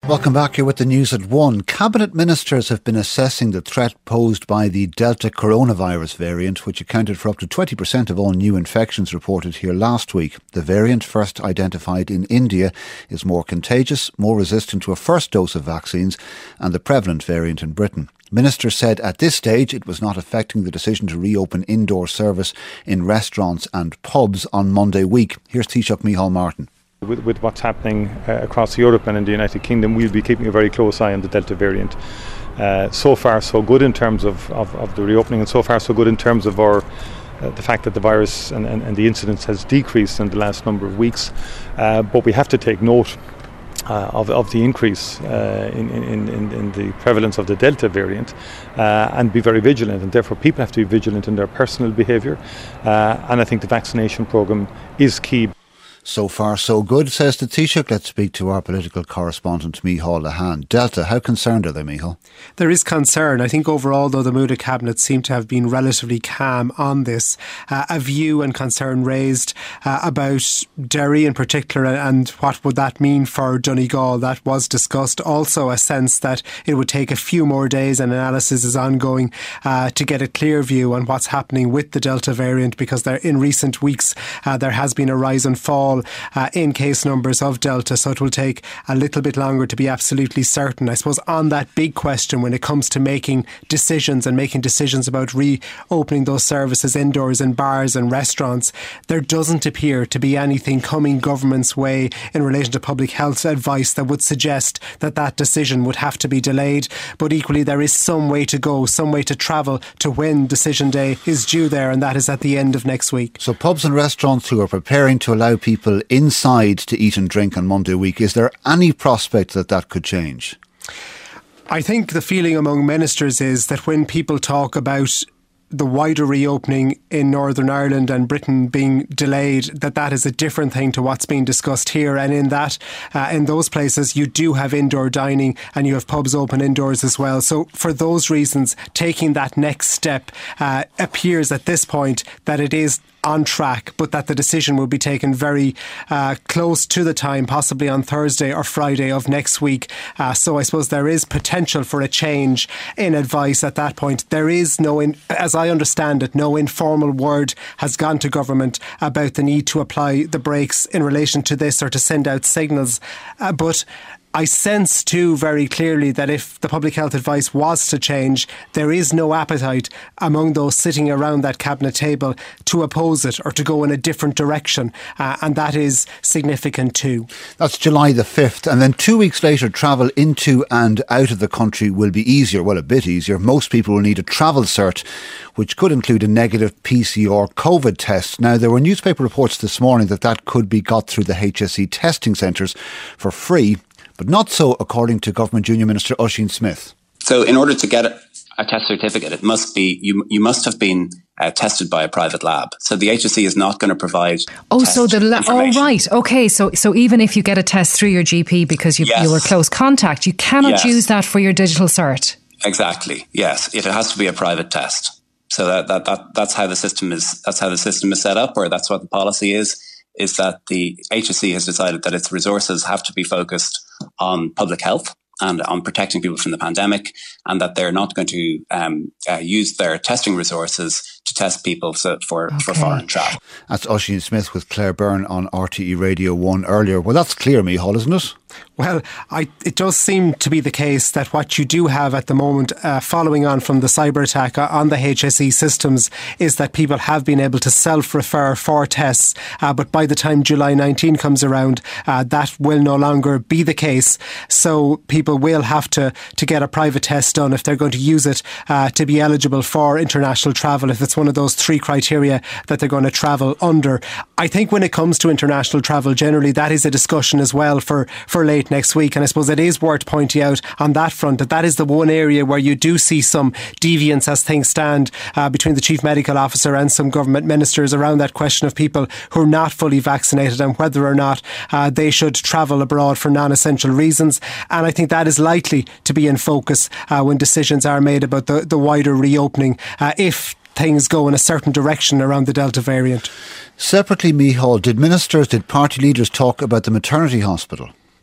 Welcome back. Here with the news at 1. Cabinet ministers have been assessing the threat posed by the Delta coronavirus variant, which accounted for up to 20% of all new infections reported here last week. The variant, first identified in India, is more contagious, more resistant to a first dose of vaccines, and the prevalent variant in Britain. Ministers said at this stage it was not affecting the decision to reopen indoor service in restaurants and pubs on Monday week. Here's Taoiseach Micheál Martin. With what's happening across Europe and in the United Kingdom, we'll be keeping a very close eye on the Delta variant. So far so good in terms of the reopening, and so far so good in terms of the fact that the virus and the incidence has decreased in the last number of weeks. But we have to take note of the increase in the prevalence of the Delta variant and be very vigilant, and therefore people have to be vigilant in their personal behaviour, and I think the vaccination programme is key. So far so good, says the Taoiseach. Let's speak to our political correspondent Micheál Lehane. Delta, how concerned are they, Micheál? There is concern. I think overall, though, the mood of Cabinet seem to have been relatively calm on this. A view and concern raised about Derry in particular, and what would that mean for Donegal. That was discussed. Also a sense that it would take a few more days, and analysis is ongoing to get a clear view on what's happening with the Delta variant, because in recent weeks there has been a rise and fall in case numbers of Delta, so it will take a little bit longer to be absolutely certain. I suppose on that big question when it comes to making decisions about reopening those services indoors in bars and restaurants, there doesn't appear to be anything coming government's way in relation to public health advice that would suggest that decision would have to be delayed. But equally, there is some way to go, some way to travel to when decision day is due there, and that is at the end of next week. So pubs and restaurants who are preparing to allow people inside to eat and drink on Monday week, is there any prospect that could change? I think the feeling among ministers is that when people talk about the wider reopening in Northern Ireland and Britain being delayed, that is a different thing to what's being discussed here. And in those places you do have indoor dining and you have pubs open indoors as well. So for those reasons, taking that next step appears at this point that it is on track, but that the decision will be taken very close to the time, possibly on Thursday or Friday of next week. So I suppose there is potential for a change in advice at that point. There is as I understand it, no informal word has gone to government about the need to apply the brakes in relation to this or to send out signals. But I sense too very clearly that if the public health advice was to change, there is no appetite among those sitting around that cabinet table to oppose it or to go in a different direction, and that is significant too. That's July the 5th, and then 2 weeks later travel into and out of the country will be easier, well, a bit easier. Most people will need a travel cert, which could include a negative PCR COVID test. Now, there were newspaper reports this morning that could be got through the HSE testing centres for free, but not so according to Government Junior Minister Oisin Smith. So in order to get a test certificate, it must be you must have been tested by a private lab. So the HSE is not going to provide right. Okay, so even if you get a test through your GP because you were close contact, you cannot use that for your digital cert. Exactly. Yes, it has to be a private test. So that's how the system is. That's how the system is set up, or that's what the policy is that the HSE has decided that its resources have to be focused on public health and on protecting people from the pandemic, and that they're not going to use their testing resources to test people for foreign travel. That's Oisin Smith with Claire Byrne on RTE Radio 1 earlier. Well, that's clear, Micheál, isn't it? Well, it does seem to be the case that what you do have at the moment, following on from the cyber attack on the HSE systems, is that people have been able to self-refer for tests. But by the time July 19 comes around, that will no longer be the case. So people will have to get a private test done if they're going to use it to be eligible for international travel, if it's one of those three criteria that they're going to travel under. I think when it comes to international travel, generally that is a discussion as well for late next week. And I suppose it is worth pointing out on that front that is the one area where you do see some deviance as things stand between the Chief Medical Officer and some government ministers around that question of people who are not fully vaccinated and whether or not they should travel abroad for non-essential reasons. And I think that is likely to be in focus when decisions are made about the wider reopening if things go in a certain direction around the Delta variant. Separately, Micheál, did party leaders talk about the maternity hospital?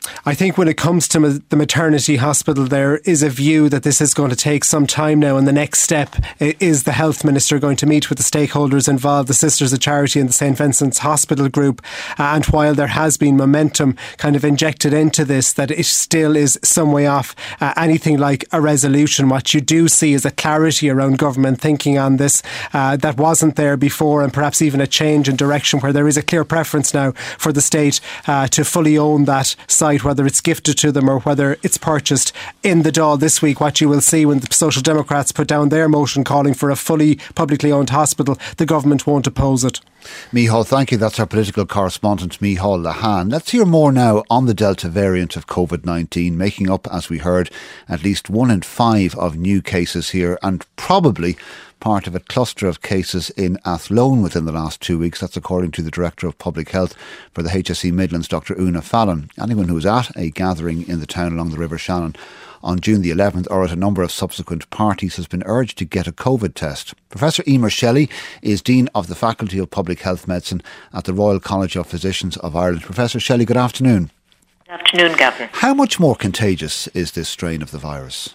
I think when it comes to the maternity hospital, there is a view that this is going to take some time now, and the next step is the Health Minister going to meet with the stakeholders involved, the Sisters of Charity and the St Vincent's Hospital Group. And while there has been momentum kind of injected into this, that it still is some way off anything like a resolution. What you do see is a clarity around government thinking on this that wasn't there before, and perhaps even a change in direction where there is a clear preference now for the state to fully own that site, whether it's gifted to them or whether it's purchased. In the Dáil this week, what you will see when the Social Democrats put down their motion calling for a fully publicly owned hospital, the government won't oppose it. Micheál, thank you. That's our political correspondent, Micheál Lehane. Let's hear more now on the Delta variant of COVID-19, making up, as we heard, at least 1 in 5 of new cases here, and probably part of a cluster of cases in Athlone within the last 2 weeks. That's according to the Director of Public Health for the HSE Midlands, Dr. Una Fallon. Anyone who was at a gathering in the town along the River Shannon on June the 11th or at a number of subsequent parties has been urged to get a COVID test. Professor Emer Shelley is Dean of the Faculty of Public Health Medicine at the Royal College of Physicians of Ireland. Professor Shelley, good afternoon. Good afternoon, Gavin. How much more contagious is this strain of the virus?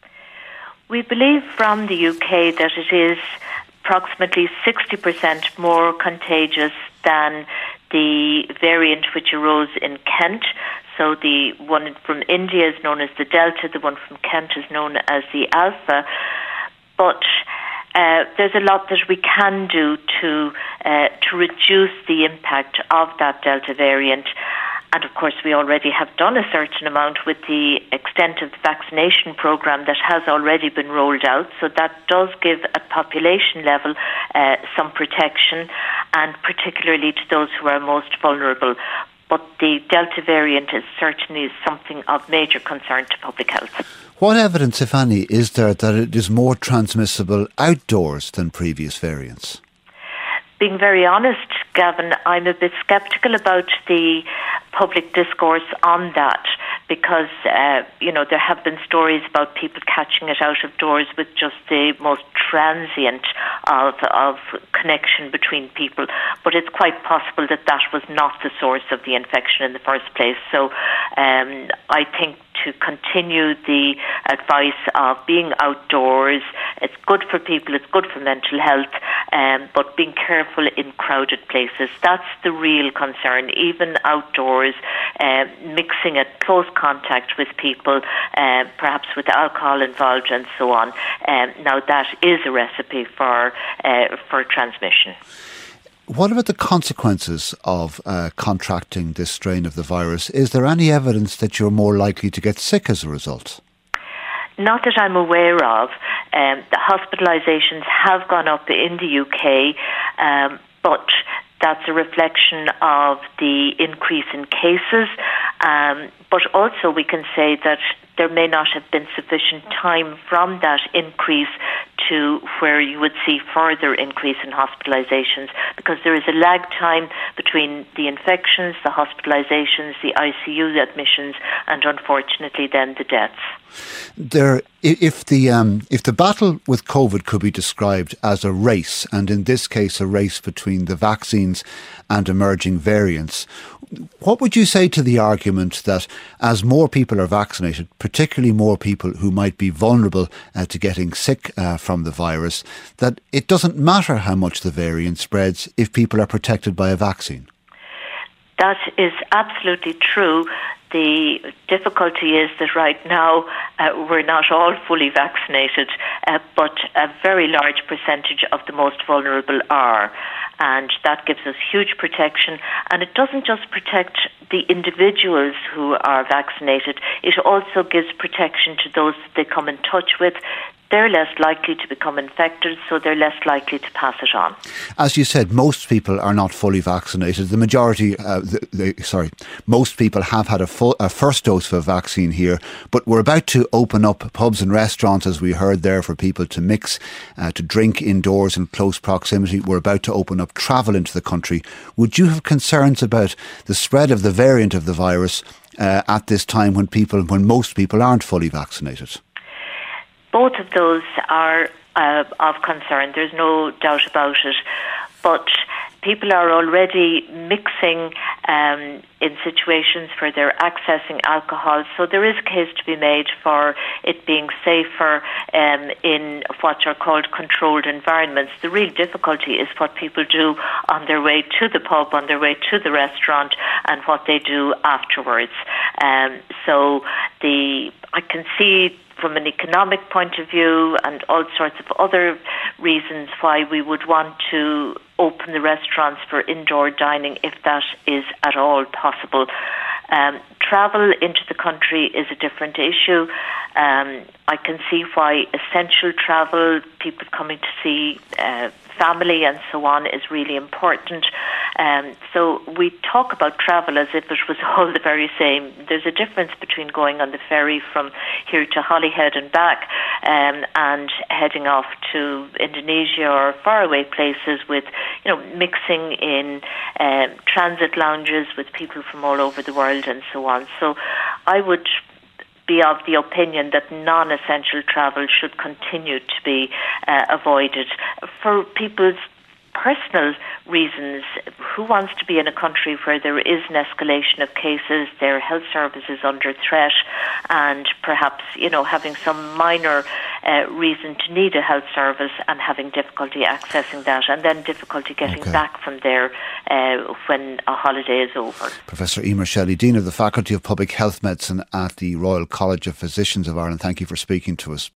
We believe from the UK that it is approximately 60% more contagious than the variant which arose in Kent. So the one from India is known as the Delta, the one from Kent is known as the Alpha. But there's a lot that we can do to reduce the impact of that Delta variant. And of course, we already have done a certain amount with the extent of the vaccination programme that has already been rolled out. So that does give at population level some protection, and particularly to those who are most vulnerable. But the Delta variant is certainly something of major concern to public health. What evidence, if any, is there that it is more transmissible outdoors than previous variants? Being very honest, Gavin, I'm a bit sceptical about the public discourse on that because, there have been stories about people catching it out of doors with just the most transient of connection between people. But it's quite possible that that was not the source of the infection in the first place. So I think to continue the advice of being outdoors, it's good for people, it's good for mental health, but being careful in crowded places. That's the real concern. Even outdoors, mixing at close contact with people, perhaps with alcohol involved and so on. Now that is a recipe for transmission. What about the consequences of contracting this strain of the virus? Is there any evidence that you're more likely to get sick as a result? Not that I'm aware of. The hospitalisations have gone up in the UK, but that's a reflection of the increase in cases. But also we can say that there may not have been sufficient time from that increase to where you would see further increase in hospitalisations, because there is a lag time between the infections, the hospitalisations, the ICU admissions, and unfortunately then the deaths. If the battle with COVID could be described as a race, and in this case a race between the vaccines and emerging variants, what would you say to the argument that as more people are vaccinated, particularly more people who might be vulnerable to getting sick from the virus, that it doesn't matter how much the variant spreads if people are protected by a vaccine? That is absolutely true. The difficulty is that right now we're not all fully vaccinated, but a very large percentage of the most vulnerable are. And that gives us huge protection. And it doesn't just protect the individuals who are vaccinated, it also gives protection to those that they come in touch with. They're less likely to become infected, so they're less likely to pass it on. As you said, most people are not fully vaccinated. The majority, most people have had a first dose of a vaccine here, but we're about to open up pubs and restaurants, as we heard there, for people to mix, to drink indoors in close proximity. We're about to open up travel into the country. Would you have concerns about the spread of the variant of the virus at this time when most people aren't fully vaccinated? Both of those are of concern. There's no doubt about it. But people are already mixing in situations where they're accessing alcohol. So there is a case to be made for it being safer in what are called controlled environments. The real difficulty is what people do on their way to the pub, on their way to the restaurant, and what they do afterwards. So I can see from an economic point of view and all sorts of other reasons why we would want to open the restaurants for indoor dining if that is at all possible. Travel into the country is a different issue. I can see why essential travel, people coming to see family and so on, is really important. So we talk about travel as if it was all the very same. There's a difference between going on the ferry from here to Holyhead and back and heading off to Indonesia or faraway places with, mixing in transit lounges with people from all over the world and so on. So I would be of the opinion that non-essential travel should continue to be avoided for people's personal reasons. Who wants to be in a country where there is an escalation of cases, their health service is under threat, and perhaps, having some minor reason to need a health service and having difficulty accessing that, and then difficulty getting back from there when a holiday is over. Professor Emer Shelley, Dean of the Faculty of Public Health Medicine at the Royal College of Physicians of Ireland, thank you for speaking to us.